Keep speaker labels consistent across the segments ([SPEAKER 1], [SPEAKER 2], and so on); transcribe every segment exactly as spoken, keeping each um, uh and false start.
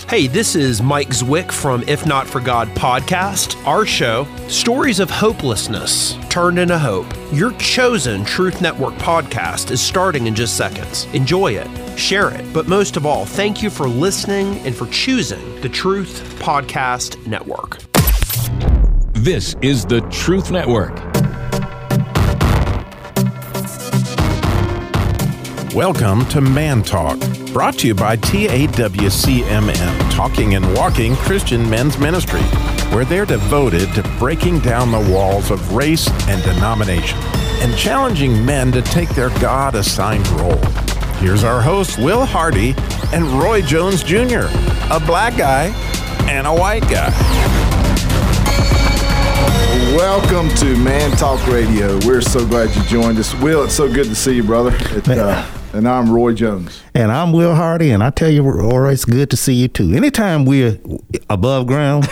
[SPEAKER 1] Hey, this is Mike Zwick from If Not For God podcast. Our show, stories of hopelessness turned into hope. Your chosen Truth Network podcast is starting in just seconds. Enjoy it, share it, but most of all, thank you for listening and for choosing the Truth Podcast Network.
[SPEAKER 2] This is the Truth Network.
[SPEAKER 3] Welcome to Man Talk, brought to you by T A W C M M, Talking and Walking Christian Men's Ministry, where they're devoted to breaking down the walls of race and denomination and challenging men to take their God-assigned role. Here's our hosts, Will Hardy and Roy Jones Junior, a black guy and a white guy.
[SPEAKER 4] Welcome to Man Talk Radio. We're so glad you joined us. Will, it's so good to see you, brother. It, uh, and I'm Roy Jones.
[SPEAKER 5] And I'm Will Hardy, and I tell you, Roy, it's good to see you too. Anytime we're above ground,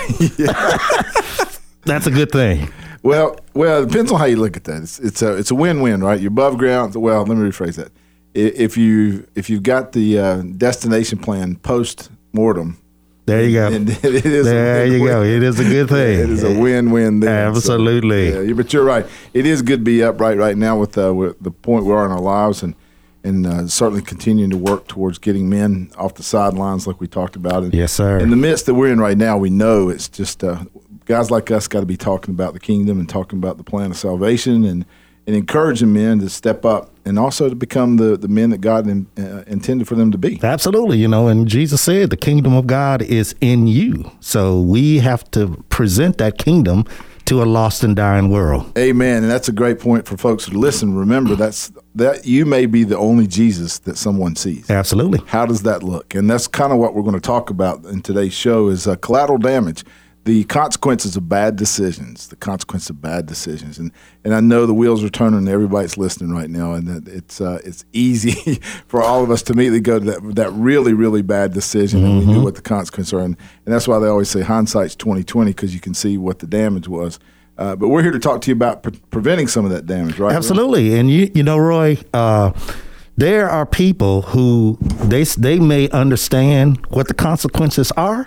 [SPEAKER 5] that's a good thing.
[SPEAKER 4] Well, well, it depends on how you look at that. It's it's a it's a win-win, right? You're above ground. Well, let me rephrase that. If you if you've got the uh, destination plan post-mortem,
[SPEAKER 5] there you go.
[SPEAKER 4] And it is
[SPEAKER 5] there you
[SPEAKER 4] win.
[SPEAKER 5] go. It is a good thing.
[SPEAKER 4] It is a win-win there.
[SPEAKER 5] Absolutely.
[SPEAKER 4] So, yeah, but you're right. It is good to be upright right now with, uh, with the point we are in our lives, and and uh, certainly continuing to work towards getting men off the sidelines like we talked about. And
[SPEAKER 5] yes, sir.
[SPEAKER 4] In the midst that we're in right now, we know it's just uh, guys like us got to be talking about the kingdom and talking about the plan of salvation and, and encouraging men to step up and also to become the, the men that God in, uh, intended for them to be.
[SPEAKER 5] Absolutely. You know, and Jesus said the kingdom of God is in you. So we have to present that kingdom to a lost and dying world.
[SPEAKER 4] Amen. And that's a great point for folks who listen. Remember, that's that you may be the only Jesus that someone sees.
[SPEAKER 5] Absolutely.
[SPEAKER 4] How does that look? And that's kind of what we're going to talk about in today's show is uh, collateral damage. The consequences of bad decisions, the consequences of bad decisions. And and I know the wheels are turning and everybody's listening right now, and that it's uh, it's easy for all of us to immediately go to that that really, really bad decision, mm-hmm. and we knew what the consequences are. And, and that's why they always say hindsight's twenty twenty, because you can see what the damage was. Uh, but we're here to talk to you about pre- preventing some of that damage, right?
[SPEAKER 5] Absolutely. Roy? And, you you know, Roy, uh, there are people who they they may understand what the consequences are,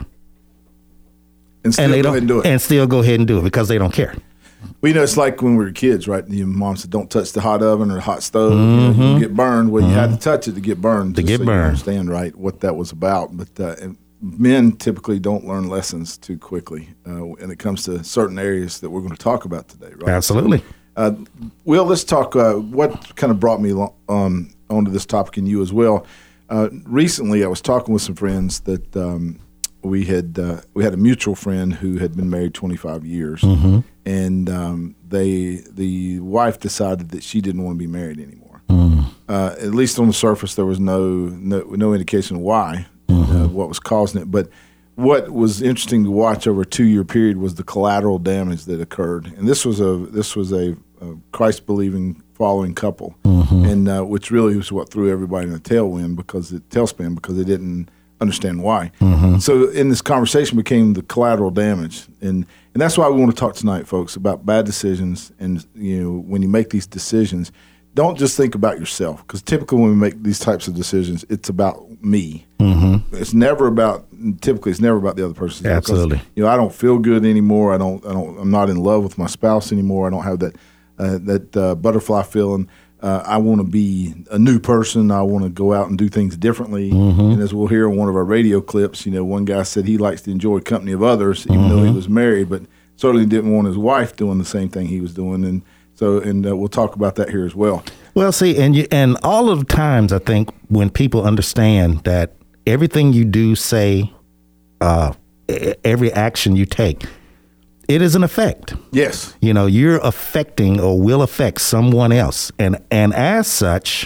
[SPEAKER 4] And still
[SPEAKER 5] and they
[SPEAKER 4] go
[SPEAKER 5] don't,
[SPEAKER 4] ahead and do it.
[SPEAKER 5] And still go ahead and do it because they don't care.
[SPEAKER 4] Well, you know, it's like when we were kids, right? Your mom said, don't touch the hot oven or the hot stove.
[SPEAKER 5] Mm-hmm.
[SPEAKER 4] You know, you get burned. Well,
[SPEAKER 5] mm-hmm.
[SPEAKER 4] you had to touch it to get burned.
[SPEAKER 5] To get
[SPEAKER 4] so
[SPEAKER 5] burned.
[SPEAKER 4] You understand, right, what that was about. But uh, men typically don't learn lessons too quickly uh, when it comes to certain areas that we're going to talk about today, right?
[SPEAKER 5] Absolutely.
[SPEAKER 4] So, uh, Will, let's talk uh, what kind of brought me um, onto this topic and you as well. Uh, recently, I was talking with some friends that um, – We had uh, we had a mutual friend who had been married twenty-five years, mm-hmm. and um, they the wife decided that she didn't want to be married anymore. Mm. Uh, at least on the surface, there was no no, no indication of why, mm-hmm. uh, what was causing it. But what was interesting to watch over a two-year period was the collateral damage that occurred. And this was a this was a, a Christ-believing, following couple, mm-hmm. and uh, which really was what threw everybody in a tailwind because it tailspin because they didn't understand why. Mm-hmm. So in this conversation became the collateral damage. And and that's why we want to talk tonight, folks, about bad decisions. And, you know, when you make these decisions, don't just think about yourself. Because typically when we make these types of decisions, it's about me. Mm-hmm. It's never about, typically it's never about the other person.
[SPEAKER 5] Absolutely.
[SPEAKER 4] Because, you know, I don't feel good anymore. I don't, I don't, I'm not in love with my spouse anymore. I don't have that, uh, that uh, butterfly feeling. Uh, I want to be a new person. I want to go out and do things differently. Mm-hmm. And as we'll hear in one of our radio clips, you know, one guy said he likes to enjoy company of others, even mm-hmm. though he was married, but certainly didn't want his wife doing the same thing he was doing. And so, and uh, we'll talk about that here as well.
[SPEAKER 5] Well, see, and you, and all of the times, I think when people understand that everything you do, say, uh, every action you take, it is an effect.
[SPEAKER 4] Yes.
[SPEAKER 5] You know, you're affecting or will affect someone else. And and as such,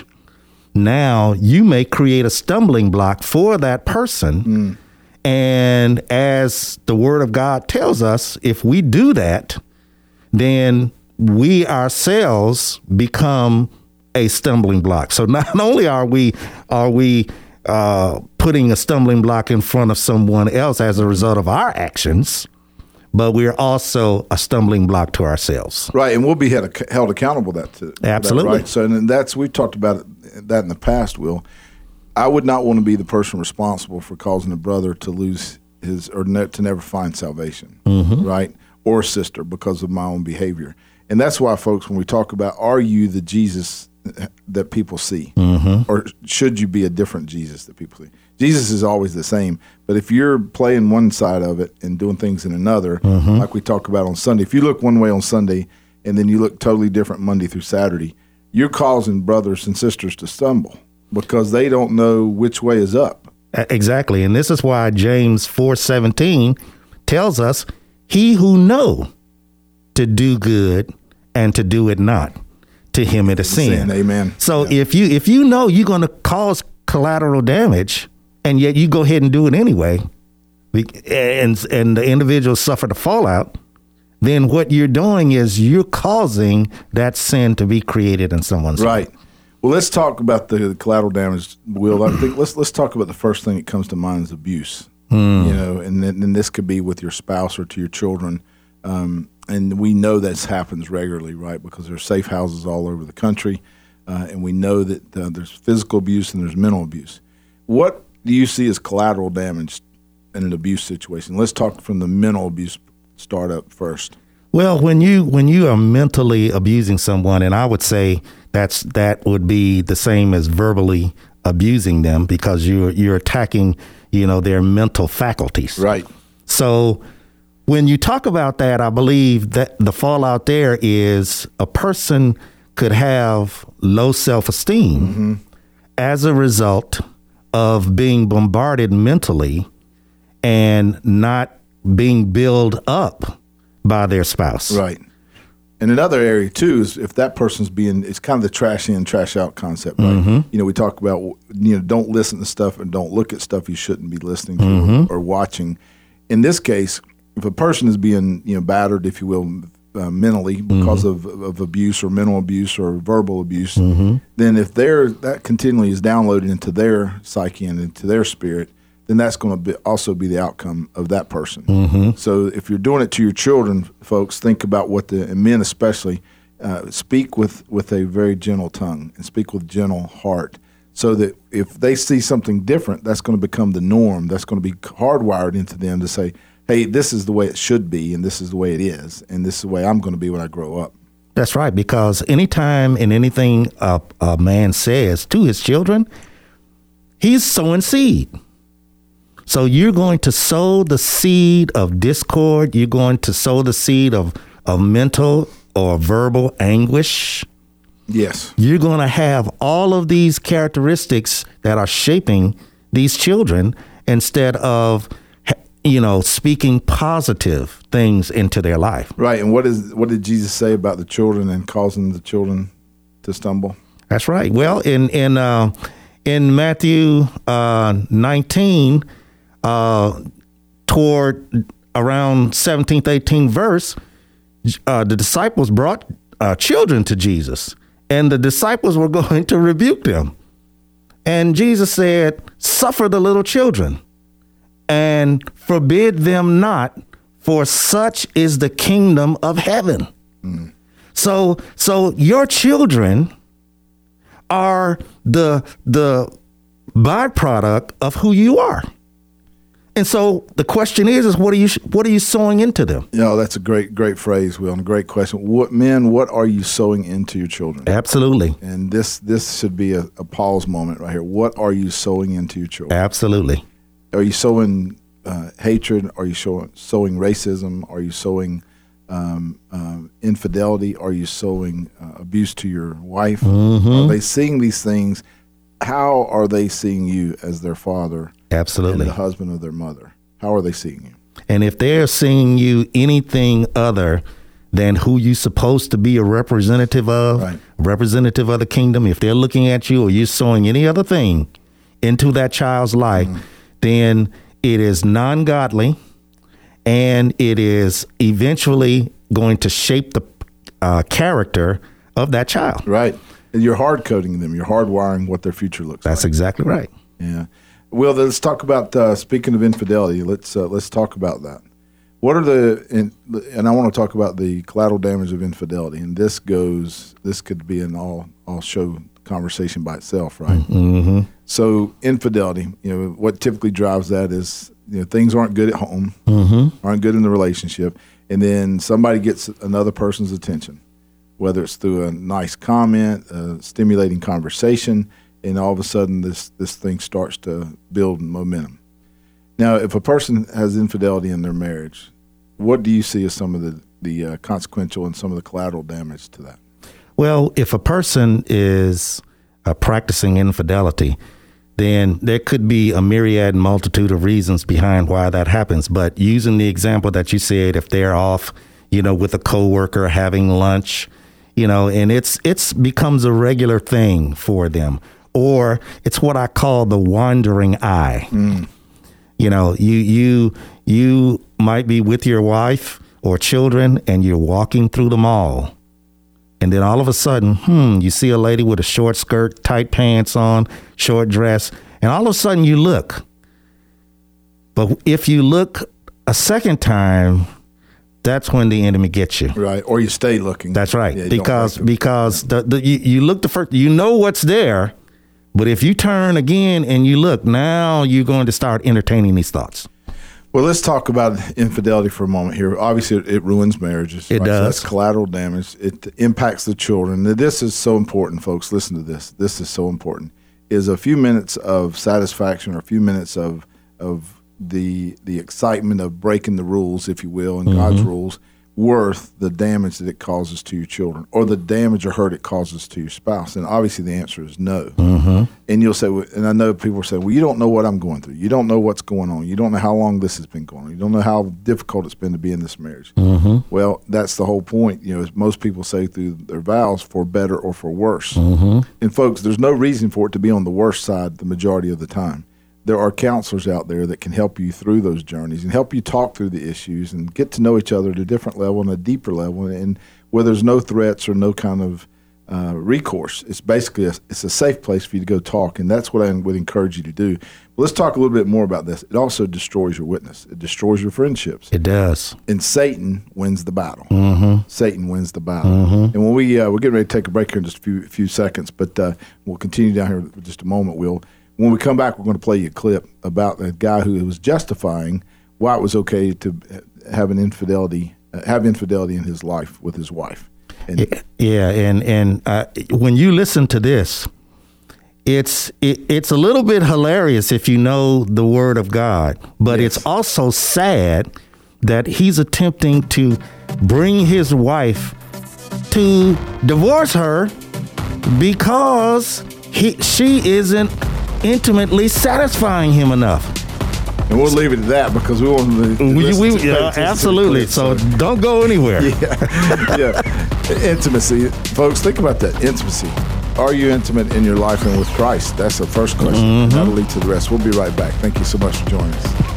[SPEAKER 5] now you may create a stumbling block for that person. Mm. And as the word of God tells us, if we do that, then we ourselves become a stumbling block. So not only are we are we uh, putting a stumbling block in front of someone else as a result of our actions, but we're also a stumbling block to ourselves.
[SPEAKER 4] Right, and we'll be held, held accountable that to
[SPEAKER 5] Absolutely.
[SPEAKER 4] That, right? So, and that's we've talked about it, that in the past, Will. I would not want to be the person responsible for causing a brother to lose his or ne- to never find salvation, mm-hmm. right? Or a sister because of my own behavior. And that's why, folks, when we talk about, are you the Jesus that people see? Mm-hmm. Or should you be a different Jesus that people see? Jesus is always the same. But if you're playing one side of it and doing things in another, mm-hmm. like we talk about on Sunday, if you look one way on Sunday and then you look totally different Monday through Saturday, you're causing brothers and sisters to stumble because they don't know which way is up.
[SPEAKER 5] Exactly. And this is why James four seventeen tells us, he who know to do good and to do it not, to him it is sin.
[SPEAKER 4] Amen.
[SPEAKER 5] So
[SPEAKER 4] yeah.
[SPEAKER 5] if you if you know you're going to cause collateral damage and yet you go ahead and do it anyway, and and the individual suffer the fallout, then what you're doing is you're causing that sin to be created in someone's
[SPEAKER 4] right.
[SPEAKER 5] life.
[SPEAKER 4] Well, let's talk about the, the collateral damage, Will. I think let's let's talk about the first thing that comes to mind is abuse. Mm. You know, and then and this could be with your spouse or to your children. Um, and we know that happens regularly, right? Because there's safe houses all over the country, uh, and we know that uh, there's physical abuse and there's mental abuse. What do you see as collateral damage in an abuse situation? Let's talk from the mental abuse startup first.
[SPEAKER 5] Well, when you when you are mentally abusing someone, and I would say that's that would be the same as verbally abusing them because you're you're attacking, you know, their mental faculties.
[SPEAKER 4] Right.
[SPEAKER 5] So when you talk about that, I believe that the fallout there is a person could have low self-esteem mm-hmm. as a result of being bombarded mentally and not being built up by their spouse.
[SPEAKER 4] Right. And another area, too, is if that person's being, it's kind of the trash in, trash out concept, right? Mm-hmm. You know, we talk about, you know, don't listen to stuff and don't look at stuff you shouldn't be listening to mm-hmm. or, or watching. In this case, if a person is being, you know, battered, if you will, uh, mentally because mm-hmm. of, of abuse or mental abuse or verbal abuse, mm-hmm. then if they're, that continually is downloaded into their psyche and into their spirit, then that's going to be also be the outcome of that person. Mm-hmm. So if you're doing it to your children, folks, think about what the, and men especially, uh, speak with, with a very gentle tongue and speak with gentle heart so that if they see something different, that's going to become the norm. That's going to be hardwired into them to say, hey, this is the way it should be and this is the way it is and this is the way I'm going to be when I grow up.
[SPEAKER 5] That's right, because anytime and anything a, a man says to his children, he's sowing seed. So you're going to sow the seed of discord. You're going to sow the seed of, of mental or verbal anguish.
[SPEAKER 4] Yes.
[SPEAKER 5] You're going to have all of these characteristics that are shaping these children instead of, you know, speaking positive things into their life.
[SPEAKER 4] Right. And what is what did Jesus say about the children and causing the children to stumble?
[SPEAKER 5] That's right. Well, in in uh, in Matthew uh, nineteen, uh, toward around seventeenth, eighteenth verse, uh, the disciples brought uh, children to Jesus, and the disciples were going to rebuke them. And Jesus said, "Suffer the little children, and forbid them not, for such is the kingdom of heaven." Mm. So, so your children are the the byproduct of who you are. And so the question is, is what are you what are you sowing into them?
[SPEAKER 4] You know, that's a great, great phrase, Will, and a great question. What men, what are you sowing into your children?
[SPEAKER 5] Absolutely.
[SPEAKER 4] And this this should be a, a pause moment right here. What are you sowing into your children?
[SPEAKER 5] Absolutely.
[SPEAKER 4] Are you sowing uh, hatred? Are you sowing, sowing racism? Are you sowing um, um, infidelity? Are you sowing uh, abuse to your wife? Mm-hmm. Are they seeing these things? How are they seeing you as their father?
[SPEAKER 5] Absolutely.
[SPEAKER 4] And the husband of their mother? How are they seeing you?
[SPEAKER 5] And if they're seeing you anything other than who you're supposed to be a representative of, right. representative of the kingdom, if they're looking at you or you're sowing any other thing into that child's life, mm. then it is non-godly and it is eventually going to shape the uh, character of that child.
[SPEAKER 4] Right. And you're hard coding them. You're hardwiring what their future looks
[SPEAKER 5] That's like. That's exactly right.
[SPEAKER 4] Yeah. Well, let's talk about, uh, speaking of infidelity, let's uh, let's talk about that. What are the, and, and I want to talk about the collateral damage of infidelity. And this goes, this could be an all, all show conversation by itself, right?
[SPEAKER 5] Mm-hmm.
[SPEAKER 4] So infidelity, you know, what typically drives that is, you know, things aren't good at home,
[SPEAKER 5] Mm-hmm.
[SPEAKER 4] aren't good in the relationship, and then somebody gets another person's attention, whether it's through a nice comment, a stimulating conversation, and all of a sudden this, this thing starts to build momentum. Now, if a person has infidelity in their marriage, what do you see as some of the, the uh, consequential and some of the collateral damage to that?
[SPEAKER 5] Well, if a person is uh, practicing infidelity, then there could be a myriad multitude of reasons behind why that happens. But using the example that you said, if they're off, you know, with a coworker having lunch, you know, and it's it's becomes a regular thing for them, or it's what I call the wandering eye. Mm. You know, you you you might be with your wife or children, and you're walking through the mall. And then all of a sudden, hmm, you see a lady with a short skirt, tight pants on, short dress, and all of a sudden you look. But if you look a second time, that's when the enemy gets you.
[SPEAKER 4] Right, or you stay looking.
[SPEAKER 5] That's right,
[SPEAKER 4] yeah,
[SPEAKER 5] because because the, the you, you look the first, you know what's there, but if you turn again and you look, now you're going to start entertaining these thoughts.
[SPEAKER 4] Well, let's talk about infidelity for a moment here. Obviously, it, it ruins marriages.
[SPEAKER 5] It
[SPEAKER 4] right?
[SPEAKER 5] does.
[SPEAKER 4] So that's collateral damage. It impacts the children. Now, this is so important, folks. Listen to this. This is so important. Is a few minutes of satisfaction or a few minutes of of the the excitement of breaking the rules, if you will, and mm-hmm. God's rules, worth the damage that it causes to your children or the damage or hurt it causes to your spouse? And obviously the answer is no. Mm-hmm. And you'll say, and I know people are saying, well, you don't know what I'm going through. You don't know what's going on. You don't know how long this has been going on. You don't know how difficult it's been to be in this marriage. Mm-hmm. Well, that's the whole point. You know, as most people say through their vows, for better or for worse. Mm-hmm. And folks, there's no reason for it to be on the worst side the majority of the time. There are counselors out there that can help you through those journeys and help you talk through the issues and get to know each other at a different level and a deeper level, and where there's no threats or no kind of uh, recourse. It's basically a, it's a safe place for you to go talk, and that's what I would encourage you to do. But let's talk a little bit more about this. It also destroys your witness. It destroys your friendships.
[SPEAKER 5] It does.
[SPEAKER 4] And Satan wins the battle.
[SPEAKER 5] Mm-hmm.
[SPEAKER 4] Satan wins the battle. Mm-hmm. And when we uh, we're getting ready to take a break here in just a few few seconds, but uh, we'll continue down here in just a moment. We'll. When we come back, we're going to play you a clip about a guy who was justifying why it was okay to have an infidelity, uh, have infidelity in his life with his wife. And
[SPEAKER 5] yeah, and and uh, when you listen to this, it's it, it's a little bit hilarious if you know the Word of God, but yes. It's also sad that he's attempting to bring his wife to divorce her because he she isn't intimately satisfying him enough.
[SPEAKER 4] And we'll leave it at that because we want to.
[SPEAKER 5] We, we, yeah, absolutely. So don't go anywhere.
[SPEAKER 4] Yeah, yeah. Intimacy, folks. Think about that. Intimacy. Are you intimate in your life and with Christ? That's the first question. Mm-hmm. That'll lead to the rest. We'll be right back. Thank you so much for joining us.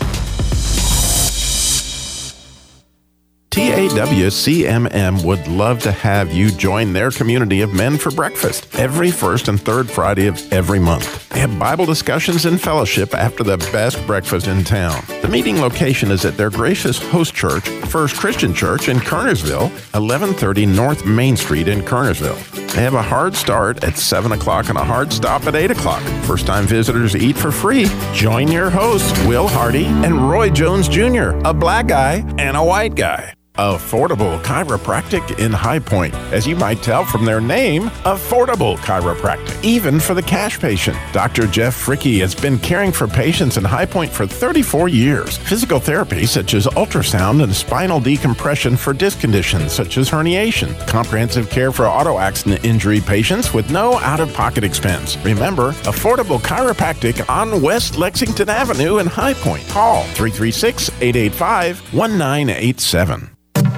[SPEAKER 3] T A W C M M would love to have you join their community of men for breakfast every first and third Friday of every month. They have Bible discussions and fellowship after the best breakfast in town. The meeting location is at their gracious host church, First Christian Church in Kernersville, eleven thirty North Main Street in Kernersville. They have a hard start at seven o'clock and a hard stop at eight o'clock. First-time visitors eat for free. Join your hosts, Will Hardy and Roy Jones Junior, a black guy and a white guy. Affordable Chiropractic in High Point. As you might tell from their name, Affordable Chiropractic, even for the cash patient. Doctor Jeff Fricke has been caring for patients in High Point for thirty-four years. Physical therapy such as ultrasound and spinal decompression for disc conditions such as herniation. Comprehensive care for auto accident injury patients with no out-of-pocket expense. Remember, Affordable Chiropractic on West Lexington Avenue in High Point. Call three three six, eight eight five, one nine eight seven.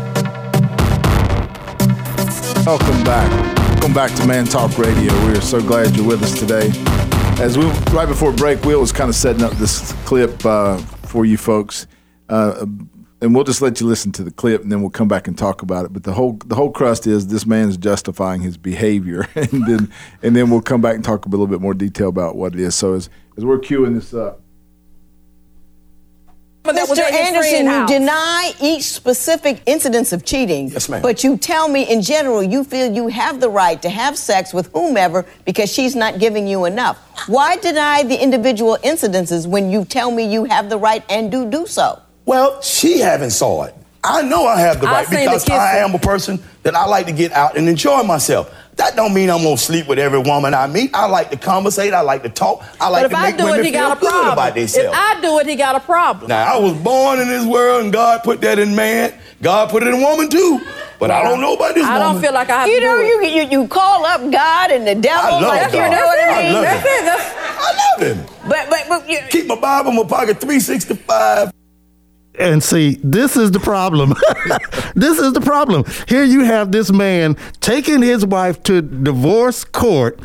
[SPEAKER 4] Welcome back. Welcome back to Man Talk Radio. We are so glad you're with us today. As we right before break, Will was kind of setting up this clip uh, for you folks, uh, and we'll just let you listen to the clip, and then we'll come back and talk about it. But the whole the whole crust is this man is justifying his behavior, and then and then we'll come back and talk a little bit more detail about what it is. So as as we're queuing this up.
[SPEAKER 6] that was
[SPEAKER 7] Mister
[SPEAKER 6] at his
[SPEAKER 7] Anderson,
[SPEAKER 6] friend's
[SPEAKER 7] you
[SPEAKER 6] house.
[SPEAKER 7] deny each specific incidence of cheating.
[SPEAKER 8] Yes, ma'am.
[SPEAKER 7] But you tell me in general you feel you have the right to have sex with whomever because she's not giving you enough. Why deny the individual incidences when you tell me you have the right and do do so?
[SPEAKER 8] Well, she haven't saw it. I know I have the
[SPEAKER 6] I
[SPEAKER 8] right
[SPEAKER 6] seen the
[SPEAKER 8] because
[SPEAKER 6] kissing.
[SPEAKER 8] I am a person that I like to get out and enjoy myself. That don't mean I'm gonna sleep with every woman I meet. I like to conversate. I like to talk. I like
[SPEAKER 6] But if
[SPEAKER 8] to
[SPEAKER 6] I
[SPEAKER 8] make
[SPEAKER 6] do
[SPEAKER 8] women
[SPEAKER 6] it, he
[SPEAKER 8] feel
[SPEAKER 6] got a
[SPEAKER 8] good
[SPEAKER 6] problem.
[SPEAKER 8] about
[SPEAKER 6] If
[SPEAKER 8] themselves.
[SPEAKER 6] I do it, he got a problem.
[SPEAKER 8] Now, I was born in this world, and God put that in man. God put it in woman, too. But I don't know about this
[SPEAKER 6] I
[SPEAKER 8] woman.
[SPEAKER 6] don't feel like I have
[SPEAKER 7] You
[SPEAKER 6] to
[SPEAKER 7] know,
[SPEAKER 6] do it.
[SPEAKER 7] you, you you call up God and the devil,
[SPEAKER 8] I love
[SPEAKER 7] like, you
[SPEAKER 8] God.
[SPEAKER 7] know what I
[SPEAKER 8] I
[SPEAKER 7] mean?
[SPEAKER 8] love
[SPEAKER 6] That's
[SPEAKER 8] him.
[SPEAKER 6] it. That's,
[SPEAKER 8] I love him.
[SPEAKER 7] But but but you,
[SPEAKER 8] Keep my Bible in my pocket three sixty-five.
[SPEAKER 5] And see, this is the problem. This is the problem. Here you have this man taking his wife to divorce court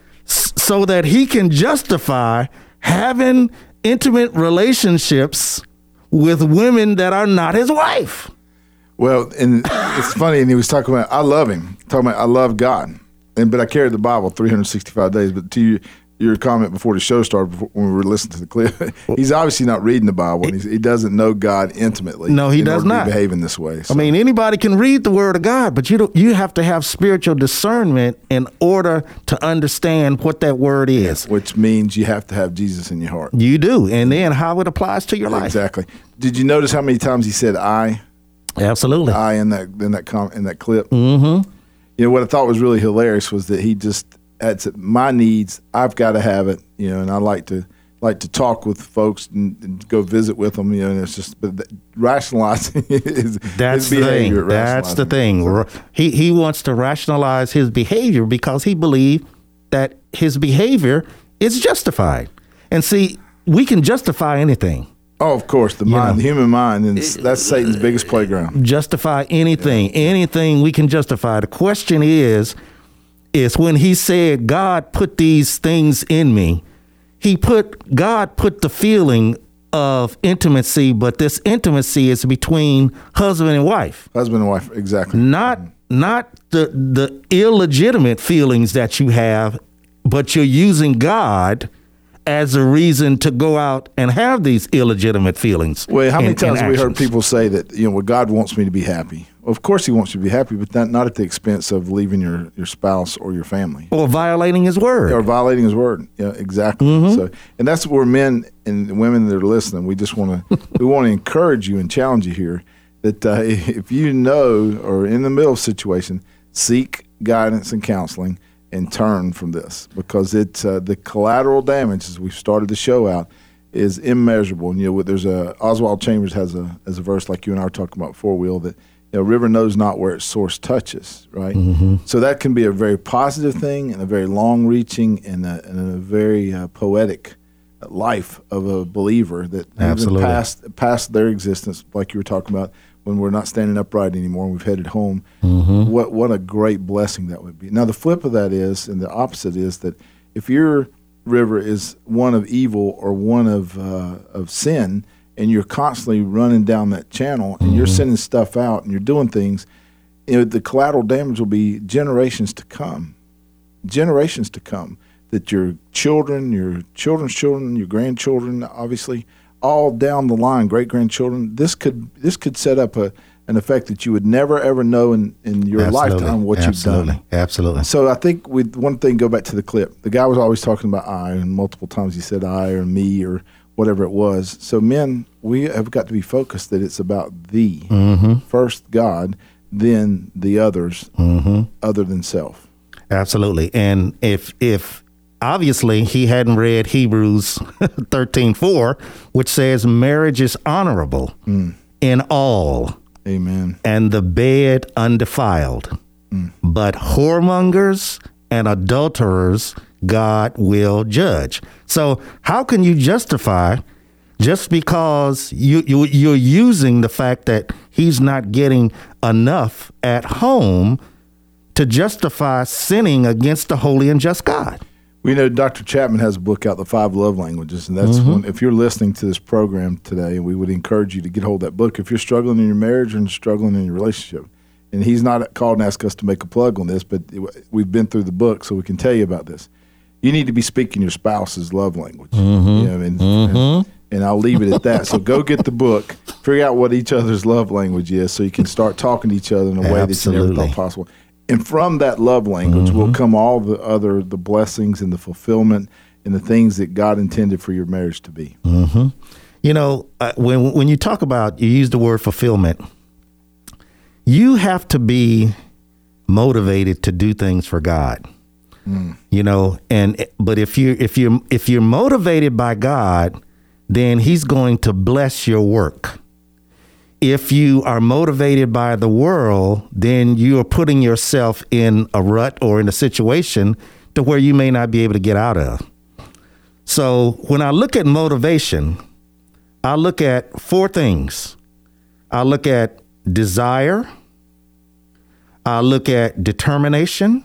[SPEAKER 5] s- so that he can justify having intimate relationships with women that are not his wife.
[SPEAKER 4] Well, and it's funny, and he was talking about, I love him, talking about, I love God, and but I carried the Bible three hundred sixty-five days. But to you, your comment before the show started, before, when we were listening to the clip, he's obviously not reading the Bible, and he's, he doesn't know God intimately.
[SPEAKER 5] No, he
[SPEAKER 4] in
[SPEAKER 5] does
[SPEAKER 4] order to
[SPEAKER 5] not.
[SPEAKER 4] be behaving this way.
[SPEAKER 5] I
[SPEAKER 4] So.
[SPEAKER 5] mean, anybody can read the Word of God, but you don't, you have to have spiritual discernment in order to understand what that word is.
[SPEAKER 4] Which means you have to have Jesus in your heart.
[SPEAKER 5] You do, and then how it applies to your life.
[SPEAKER 4] Exactly. Did you notice how many times he said "I"?
[SPEAKER 5] Absolutely.
[SPEAKER 4] I in that in that com- in that clip. Mm-hmm. You know what I thought was really hilarious was that he just had said, my needs. I've got to have it. You know, and I like to like to talk with folks and, and go visit with them. You know, and it's just but that, rationalizing his,
[SPEAKER 5] That's
[SPEAKER 4] his
[SPEAKER 5] the thing.
[SPEAKER 4] behavior.
[SPEAKER 5] That's the
[SPEAKER 4] rationalizing.
[SPEAKER 5] thing. R- He he wants to rationalize his behavior because he believes that his behavior is justified. And see, we can justify anything.
[SPEAKER 4] Oh, of course, the mind,
[SPEAKER 5] know.
[SPEAKER 4] the human mind, and it's- that's Satan's biggest playground.
[SPEAKER 5] Justify anything. Anything we can justify. The question is, is when he said God put these things in me, he put God put the feeling of intimacy, but this intimacy is between husband and wife.
[SPEAKER 4] Husband and wife, exactly.
[SPEAKER 5] Not not the the illegitimate feelings that you have, but you're using God as a reason to go out and have these illegitimate feelings.
[SPEAKER 4] Well, how many
[SPEAKER 5] and-
[SPEAKER 4] times
[SPEAKER 5] and
[SPEAKER 4] have we heard
[SPEAKER 5] actions.
[SPEAKER 4] people say that, you know, well, God wants me to be happy? Well, of course he wants you to be happy, but that, not at the expense of leaving your, your spouse or your family.
[SPEAKER 5] Or violating his word.
[SPEAKER 4] Or violating his word. Yeah, exactly.
[SPEAKER 5] Mm-hmm.
[SPEAKER 4] So, and that's where men and women that are listening, we just want to we want to encourage you and challenge you here that uh, if you know or in the middle of a situation, seek guidance and counseling and turn from this, because it's uh, the collateral damage, as we've started the show out, is immeasurable. And you know, there's a Oswald Chambers has a as a verse like you and I were talking about before, Will, that you know, river knows not where its source touches, right? Mm-hmm. So that can be a very positive thing and a very long-reaching and a, and a very uh, poetic life of a believer that
[SPEAKER 5] Absolutely.
[SPEAKER 4] even past past their existence, like you were talking about, when we're not standing upright anymore and we've headed home.
[SPEAKER 5] Mm-hmm.
[SPEAKER 4] What what a great blessing that would be. Now the flip of that is, and the opposite is, that if your river is one of evil or one of uh, of sin, and you're constantly running down that channel and mm-hmm. you're sending stuff out and you're doing things, you know, the collateral damage will be generations to come, generations to come. That your children, your children's children, your grandchildren, obviously, all down the line, great grandchildren. This could this could set up a an effect that you would never ever know in, in your
[SPEAKER 5] Absolutely.
[SPEAKER 4] lifetime what
[SPEAKER 5] Absolutely.
[SPEAKER 4] you've done.
[SPEAKER 5] Absolutely.
[SPEAKER 4] So I think with one thing, go back to the clip. The guy was always talking about I, and multiple times he said I or me or whatever it was. So men, we have got to be focused that it's about thee.
[SPEAKER 5] Mm-hmm.
[SPEAKER 4] First God, then the others,
[SPEAKER 5] Mm-hmm.
[SPEAKER 4] other than self.
[SPEAKER 5] Absolutely. And if if obviously he hadn't read Hebrews thirteen four, which says marriage is honorable
[SPEAKER 4] Mm.
[SPEAKER 5] in all,
[SPEAKER 4] Amen.
[SPEAKER 5] and the bed undefiled.
[SPEAKER 4] Mm.
[SPEAKER 5] But whoremongers and adulterers God will judge. So how can you justify just because you, you you're using the fact that he's not getting enough at home to justify sinning against the holy and just God?
[SPEAKER 4] We know Doctor Chapman has a book out, The Five Love Languages, and that's
[SPEAKER 5] Mm-hmm.
[SPEAKER 4] one, if you're listening to this program today, we would encourage you to get hold of that book if you're struggling in your marriage and struggling in your relationship. And he's not called and asked us to make a plug on this, but it, we've been through the book, so we can tell you about this. You need to be speaking your spouse's love language.
[SPEAKER 5] Mm-hmm.
[SPEAKER 4] You know, and,
[SPEAKER 5] Mm-hmm.
[SPEAKER 4] and And I'll leave it at that. So go get the book, figure out what each other's love language is, so you can start talking to each other in a way that you never thought possible. And from that love language mm-hmm. will come all the other the blessings and the fulfillment and the things that God intended for your marriage to be.
[SPEAKER 5] Mm-hmm. You know, uh, when when you talk about, you use the word fulfillment, you have to be motivated to do things for God. Mm. You know, and but if you if you if you're motivated by God, then He's going to bless your work. If you are motivated by the world, then you are putting yourself in a rut or in a situation to where you may not be able to get out of. So when I look at motivation, I look at four things. I look at desire. I look at determination.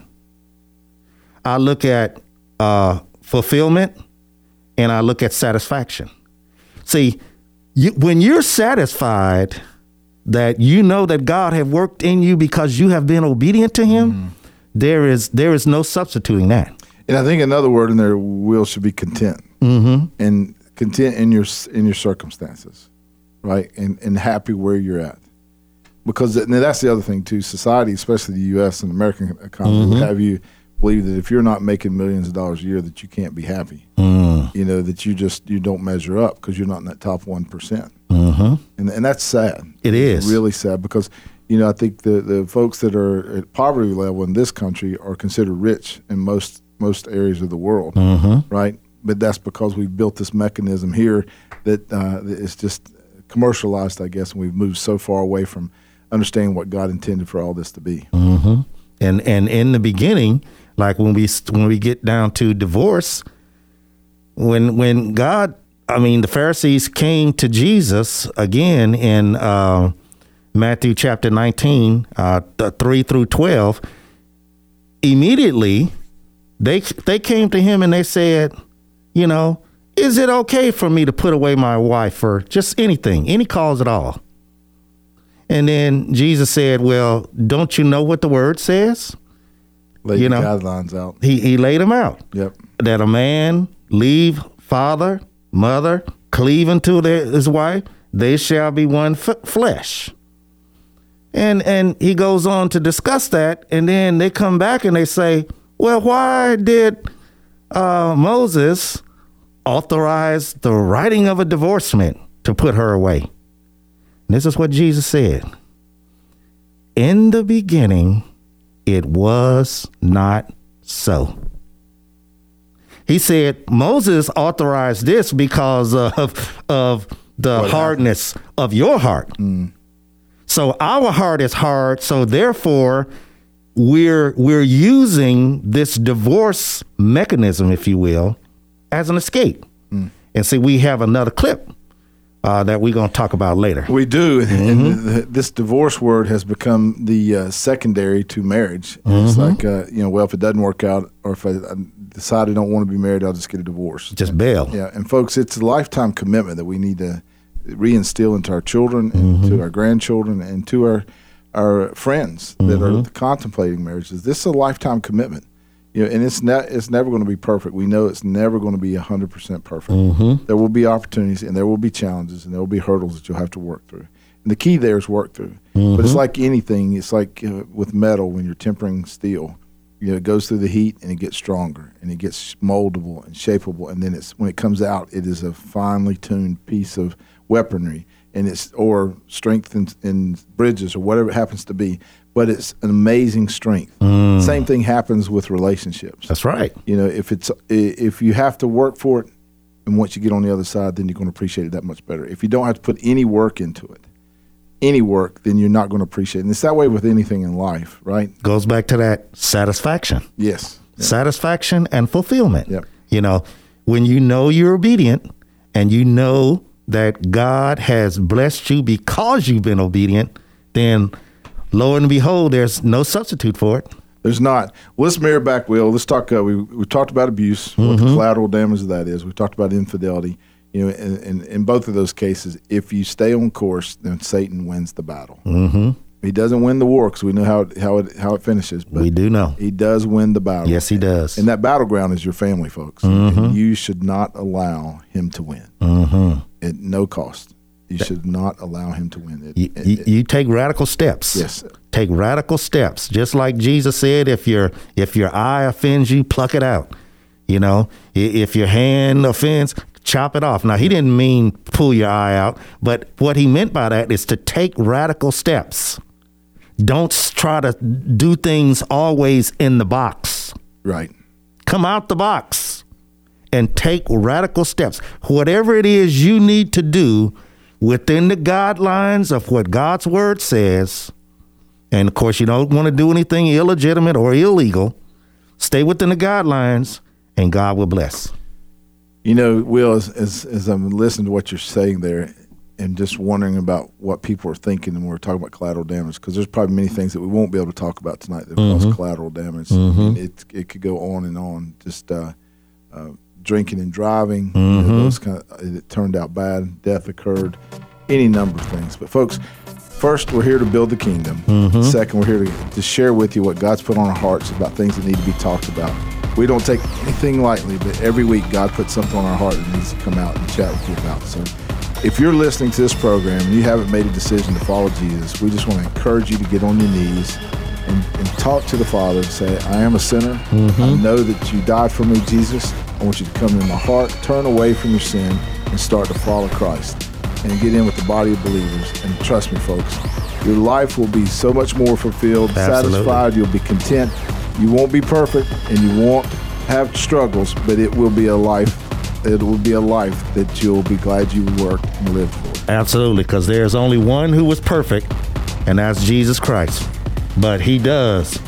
[SPEAKER 5] I look at uh, fulfillment, and I look at satisfaction. See, you, when you're satisfied that you know that God have worked in you because you have been obedient to Him, mm. there is there is no substituting that.
[SPEAKER 4] And I think another word in there, Will, should be content.
[SPEAKER 5] Mm-hmm.
[SPEAKER 4] And content in your in your circumstances, right? And and happy where you're at. Because and that's the other thing too. Society, especially the U S and American economy, mm-hmm. will have you believe that if you're not making millions of dollars a year, that you can't be happy. Mm. You know, that you just you don't measure up because you're not in that top one percent. Mm-hmm. And and that's sad.
[SPEAKER 5] It is
[SPEAKER 4] it's really sad because you know I think the the folks that are at poverty level in this country are considered rich in most most areas of the world, mm-hmm. right? But that's because we've built this mechanism here that uh, is just commercialized, I guess, and we've moved so far away from understanding what God intended for all this to be.
[SPEAKER 5] Mm-hmm. And and in the beginning, like when we when we get down to divorce, when when God, I mean, the Pharisees came to Jesus again in uh, Matthew chapter nineteen, uh, three through twelve. Immediately, they they came to Him and they said, you know, is it okay for me to put away my wife for just anything, any cause at all? And then Jesus said, well, don't you know what the word says?
[SPEAKER 4] Lay
[SPEAKER 5] you
[SPEAKER 4] the
[SPEAKER 5] know,
[SPEAKER 4] guidelines out.
[SPEAKER 5] He he laid them out.
[SPEAKER 4] Yep.
[SPEAKER 5] That a man leave father, mother, cleave unto their, his wife, they shall be one f- flesh. And and he goes on to discuss that, and then they come back and they say, well, why did uh, Moses authorize the writing of a divorcement to put her away? And this is what Jesus said. In the beginning, it was not so. He said Moses authorized this because of, of the what hardness happened? Of your heart. Mm. So our heart is hard. So therefore, we're we're using this divorce mechanism, if you will, as an escape. Mm. And see, we have another clip Uh, that we're going to talk about later.
[SPEAKER 4] We do. Mm-hmm. And the, this divorce word has become the uh, secondary to marriage. Mm-hmm. It's like, uh, you know, well, if it doesn't work out or if I, I decide I don't want to be married, I'll just get a divorce.
[SPEAKER 5] Just bail.
[SPEAKER 4] Yeah. And folks, it's a lifetime commitment that we need to reinstill into our children and mm-hmm. to our grandchildren and to our, our friends mm-hmm. that are contemplating marriages. This is a lifetime commitment. You know, and it's not, it's never going to be perfect. We know it's never going to be one hundred percent perfect. Mm-hmm. There will be opportunities and there will be challenges and there will be hurdles that you'll have to work through. And the key there is work through. Mm-hmm. But it's like anything. It's like uh, with metal when you're tempering steel. You know, it goes through the heat and it gets stronger and it gets moldable and shapeable. And then it's when it comes out, it is a finely tuned piece of weaponry and it's or strength in, in bridges or whatever it happens to be. But it's an amazing strength. Mm. Same thing happens with relationships.
[SPEAKER 5] That's right.
[SPEAKER 4] You know, if it's if you have to work for it, and once you get on the other side, then you're going to appreciate it that much better. If you don't have to put any work into it, any work, then you're not going to appreciate it. And it's that way with anything in life, right?
[SPEAKER 5] Goes back to that satisfaction.
[SPEAKER 4] Yes. Yep.
[SPEAKER 5] Satisfaction and fulfillment.
[SPEAKER 4] Yep.
[SPEAKER 5] You know, when you know you're obedient and you know that God has blessed you because you've been obedient, then lo and behold, there's no substitute for it.
[SPEAKER 4] There's not. Well, let's mirror back, Will. Let's talk. Uh, we we talked about abuse, mm-hmm. what the collateral damage of that is. We talked about infidelity. You know, in, in, in both of those cases, if you stay on course, then Satan wins the battle. Mm-hmm. He doesn't win the war because we know how it, how it how it finishes. But
[SPEAKER 5] we do know
[SPEAKER 4] he does win the battle.
[SPEAKER 5] Yes, he does.
[SPEAKER 4] And that battleground is your family, folks.
[SPEAKER 5] Mm-hmm.
[SPEAKER 4] And you should not allow him to win
[SPEAKER 5] mm-hmm.
[SPEAKER 4] at no cost. You should not allow him to win. It,
[SPEAKER 5] you,
[SPEAKER 4] it,
[SPEAKER 5] you,
[SPEAKER 4] it,
[SPEAKER 5] you take radical steps.
[SPEAKER 4] Yes.
[SPEAKER 5] Take radical steps. Just like Jesus said, if your if your eye offends you, pluck it out. You know, if your hand offends, chop it off. Now, he didn't mean pull your eye out, but what he meant by that is to take radical steps. Don't try to do things always in the box.
[SPEAKER 4] Right.
[SPEAKER 5] Come out the box and take radical steps. Whatever it is you need to do within the guidelines of what God's word says, and of course, you don't want to do anything illegitimate or illegal, stay within the guidelines, and God will bless.
[SPEAKER 4] You know, Will, as, as, as I'm listening to what you're saying there and just wondering about what people are thinking when we're talking about collateral damage, because there's probably many things that we won't be able to talk about tonight that
[SPEAKER 5] Mm-hmm.
[SPEAKER 4] cause collateral damage.
[SPEAKER 5] Mm-hmm.
[SPEAKER 4] I mean, it, it could go on and on. Just uh, uh, drinking and driving,
[SPEAKER 5] Mm-hmm.
[SPEAKER 4] you know, those kind of, it turned out bad, death occurred, any number of things. But folks, first, we're here to build the kingdom.
[SPEAKER 5] Mm-hmm.
[SPEAKER 4] Second, we're here to, to share with you what God's put on our hearts about things that need to be talked about. We don't take anything lightly, but every week God puts something on our heart that needs to come out and chat with you about. So if you're listening to this program and you haven't made a decision to follow Jesus, we just want to encourage you to get on your knees and, and talk to the Father and say, I am a sinner. Mm-hmm. I know that you died for me, Jesus. I want you to come into my heart, turn away from your sin, and start to follow Christ and get in with the body of believers. And trust me, folks, your life will be so much more fulfilled,
[SPEAKER 5] Absolutely.
[SPEAKER 4] satisfied, you'll be content. You won't be perfect and you won't have struggles, but it will be a life, it will be a life that you'll be glad you worked and lived for.
[SPEAKER 5] Absolutely, because there's only one who was perfect, and that's Jesus Christ. But he does.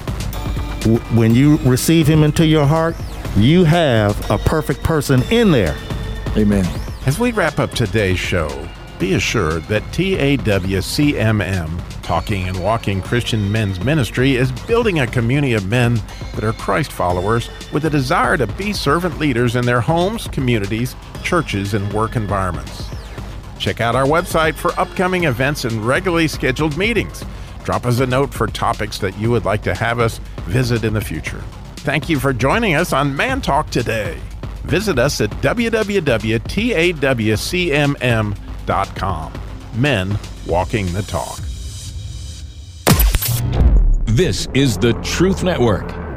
[SPEAKER 5] W- when you receive him into your heart, you have a perfect person in there.
[SPEAKER 4] Amen.
[SPEAKER 3] As we wrap up today's show, be assured that T A W C M M, Talking and Walking Christian Men's Ministry, is building a community of men that are Christ followers with a desire to be servant leaders in their homes, communities, churches, and work environments. Check out our website for upcoming events and regularly scheduled meetings. Drop us a note for topics that you would like to have us visit in the future. Thank you for joining us on Man Talk today. Visit us at w w w dot t a w c m m dot com. Men Walking the Talk.
[SPEAKER 2] This is the Truth Network.